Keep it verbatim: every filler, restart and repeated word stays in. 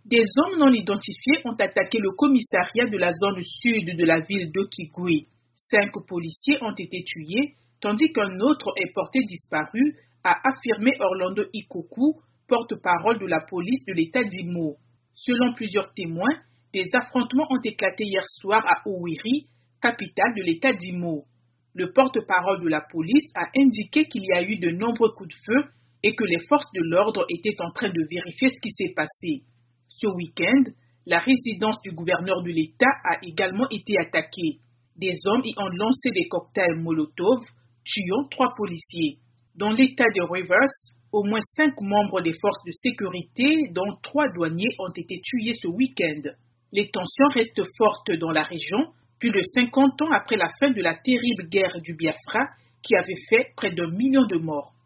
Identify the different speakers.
Speaker 1: Des hommes non identifiés ont attaqué le commissariat de la zone sud de la ville d'Okigwe. Cinq policiers ont été tués, tandis qu'un autre est porté disparu, a affirmé Orlando Ikoku, porte-parole de la police de l'État d'Imo. Selon plusieurs témoins, des affrontements ont éclaté hier soir à Owerri, capitale de l'État d'Imo. Le porte-parole de la police a indiqué qu'il y a eu de nombreux coups de feu et que les forces de l'ordre étaient en train de vérifier ce qui s'est passé. Ce week-end, la résidence du gouverneur de l'État a également été attaquée. Des hommes y ont lancé des cocktails Molotov, tuant trois policiers. Dans l'État de Rivers, au moins cinq membres des forces de sécurité, dont trois douaniers, ont été tués ce week-end. Les tensions restent fortes dans la région, plus de cinquante ans après la fin de la terrible guerre du Biafra qui avait fait près d'un million de morts.